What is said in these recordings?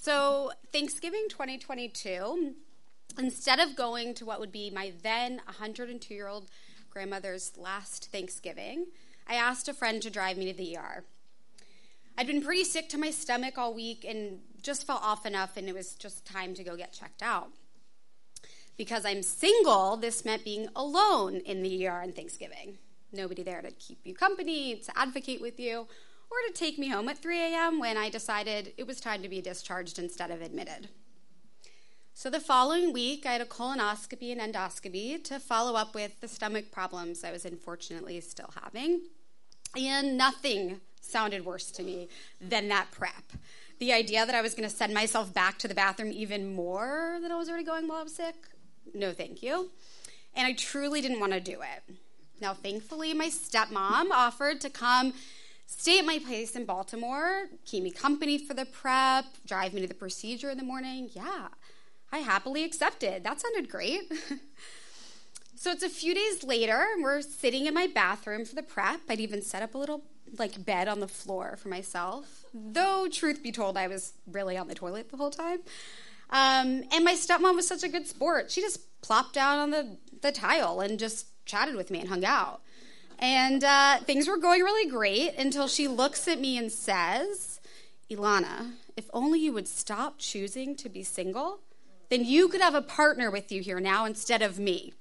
So Thanksgiving 2022, instead of going to what would be my then 102-year-old grandmother's last Thanksgiving, I asked a friend to drive me to the ER. I'd been pretty sick to my stomach all week and just felt off enough, and it was just time to go get checked out. Because I'm single, this meant being alone in the ER on Thanksgiving. Nobody there to keep you company, to advocate with you, or to take me home at 3 a.m. when I decided it was time to be discharged instead of admitted. So the following week, I had a colonoscopy and endoscopy to follow up with the stomach problems I was unfortunately still having. And nothing sounded worse to me than that prep. The idea that I was going to send myself back to the bathroom even more than I was already going while I was sick, no thank you. And I truly didn't want to do it. Now, thankfully, my stepmom offered to come stay at my place in Baltimore, keep me company for the prep, drive me to the procedure in the morning. Yeah, I happily accepted. That sounded great. So it's a few days later, and we're sitting in my bathroom for the prep. I'd even set up a little bed on the floor for myself, though truth be told, I was really on the toilet the whole time. And my stepmom was such a good sport. She just plopped down on the tile and just chatted with me and hung out. And things were going really great until she looks at me and says, "Ilana, if only you would stop choosing to be single, then you could have a partner with you here now instead of me."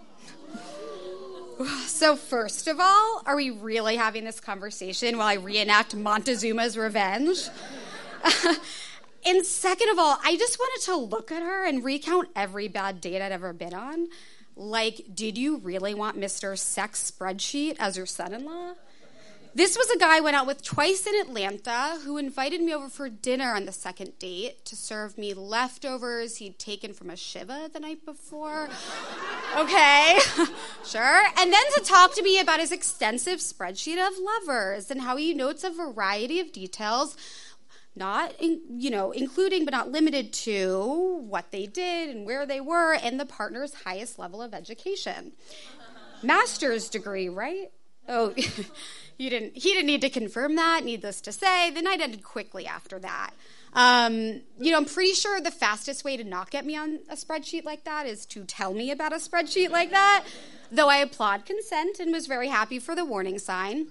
So first of all, are we really having this conversation while I reenact Montezuma's Revenge? And second of all, I just wanted to look at her and recount every bad date I'd ever been on. Like, did you really want Mr. Sex Spreadsheet as your son-in-law? This was a guy I went out with twice in Atlanta who invited me over for dinner on the second date to serve me leftovers he'd taken from a Shiva the night before. Okay, sure. And then to talk to me about his extensive spreadsheet of lovers and how he notes a variety of details, including but not limited to what they did and where they were and the partner's highest level of education. Master's degree, right? Oh, he didn't need to confirm that. Needless to say, the night ended quickly after that. I'm pretty sure the fastest way to not get me on a spreadsheet like that is to tell me about a spreadsheet like that, though I applaud consent and was very happy for the warning sign.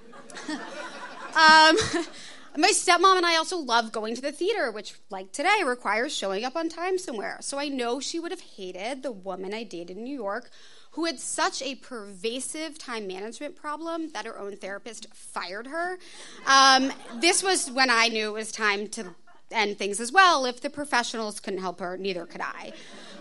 My stepmom and I also love going to the theater, which, like today, requires showing up on time somewhere. So I know she would have hated the woman I dated in New York who had such a pervasive time management problem that her own therapist fired her. This was when I knew it was time to end things as well. If the professionals couldn't help her, neither could I.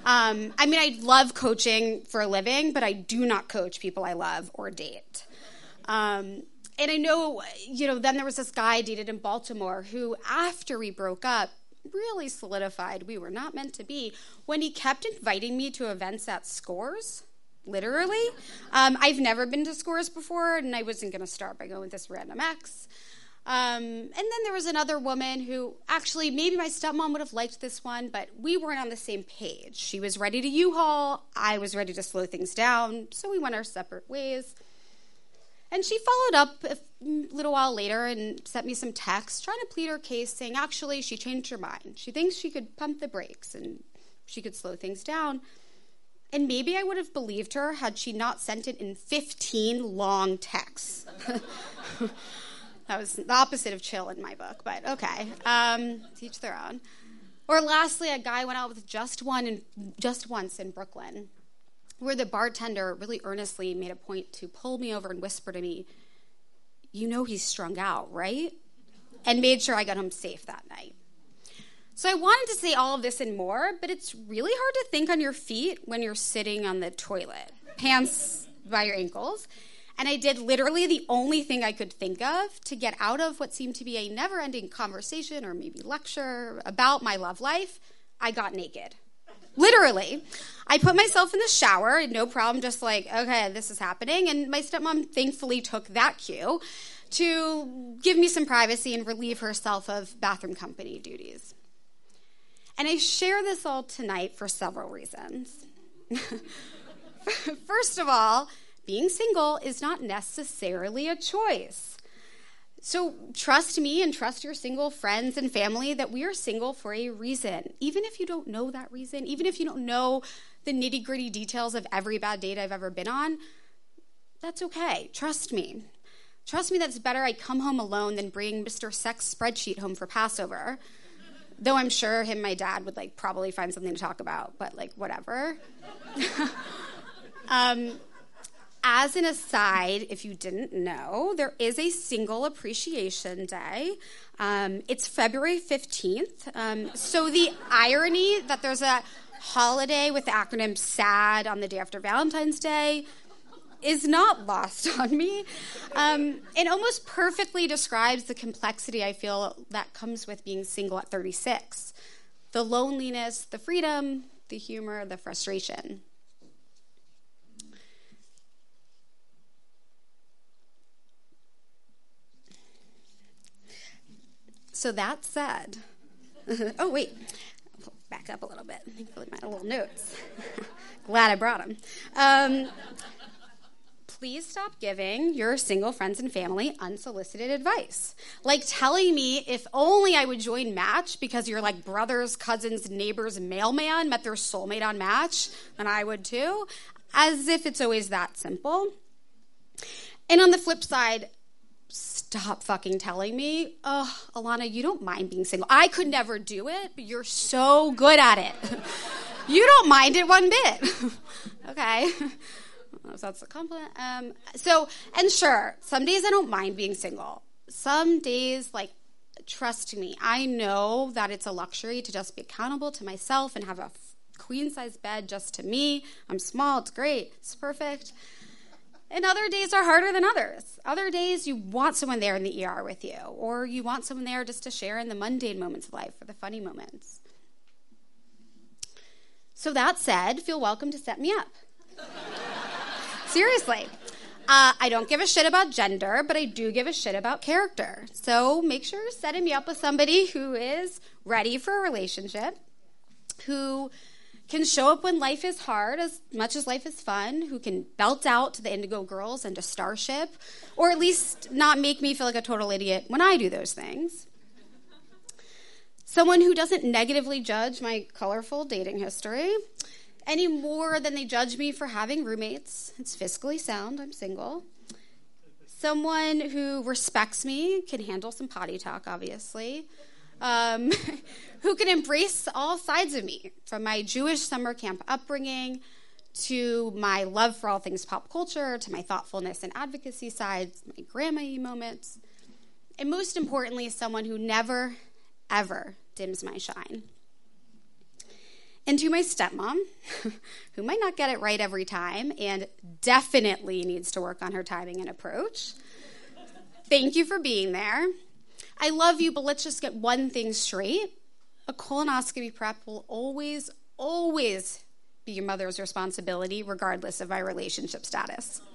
I love coaching for a living, but I do not coach people I love or date. And I know, then there was this guy I dated in Baltimore who, after we broke up, really solidified we were not meant to be when he kept inviting me to events at Scores, literally. I've never been to Scores before, and I wasn't going to start by going with this random ex. And then there was another woman who, actually, maybe my stepmom would have liked this one, but we weren't on the same page. She was ready to U-Haul. I was ready to slow things down, so we went our separate ways. And she followed up a little while later and sent me some texts trying to plead her case, saying actually she changed her mind. She thinks she could pump the brakes and she could slow things down. And maybe I would have believed her had she not sent it in 15 long texts. That was the opposite of chill in my book, but okay. Each their own. Or lastly, a guy went out with just once in Brooklyn, where the bartender really earnestly made a point to pull me over and whisper to me, "You know he's strung out, right?" And made sure I got home safe that night. So I wanted to say all of this and more, but it's really hard to think on your feet when you're sitting on the toilet, pants by your ankles. And I did literally the only thing I could think of to get out of what seemed to be a never-ending conversation or maybe lecture about my love life. I got naked. Literally. I put myself in the shower, no problem, just like, okay, this is happening. And my stepmom thankfully took that cue to give me some privacy and relieve herself of bathroom company duties. And I share this all tonight for several reasons. First of all, being single is not necessarily a choice. So trust me and trust your single friends and family that we are single for a reason. Even if you don't know that reason, even if you don't know the nitty-gritty details of every bad date I've ever been on, that's okay. Trust me. Trust me that it's better I come home alone than bring Mr. Sex Spreadsheet home for Passover. Though I'm sure him and my dad would probably find something to talk about, but whatever. As an aside, if you didn't know, there is a Single Appreciation Day. It's February 15th. So the irony that there's a holiday with the acronym SAD on the day after Valentine's Day is not lost on me. It almost perfectly describes the complexity I feel that comes with being single at 36. The loneliness, the freedom, the humor, the frustration. So that said, oh wait, back up a little bit. Thankfully my little notes. Glad I brought them. Please stop giving your single friends and family unsolicited advice. Like telling me if only I would join Match because your brothers, cousins, neighbors, mailman met their soulmate on Match, then I would too. As if it's always that simple. And on the flip side, stop fucking telling me, oh, Alana, you don't mind being single. I could never do it, but you're so good at it. You don't mind it one bit. Okay. So that's a compliment. And sure, some days I don't mind being single. Some days, trust me, I know that it's a luxury to just be accountable to myself and have a queen-size bed just to me. I'm small, it's great, it's perfect. And other days are harder than others. Other days you want someone there in the ER with you, or you want someone there just to share in the mundane moments of life or the funny moments. So that said, feel welcome to set me up. Seriously. I don't give a shit about gender, but I do give a shit about character. So make sure you're setting me up with somebody who is ready for a relationship, who can show up when life is hard as much as life is fun, who can belt out to the Indigo Girls and to Starship, or at least not make me feel like a total idiot when I do those things. Someone who doesn't negatively judge my colorful dating history any more than they judge me for having roommates. It's fiscally sound, I'm single. Someone who respects me, can handle some potty talk, obviously. Who can embrace all sides of me, from my Jewish summer camp upbringing to my love for all things pop culture, to my thoughtfulness and advocacy sides, my grandma-y moments, and most importantly, someone who never, ever dims my shine. And to my stepmom, who might not get it right every time and definitely needs to work on her timing and approach, thank you for being there. I love you, but let's just get one thing straight. A colonoscopy prep will always, always be your mother's responsibility, regardless of my relationship status.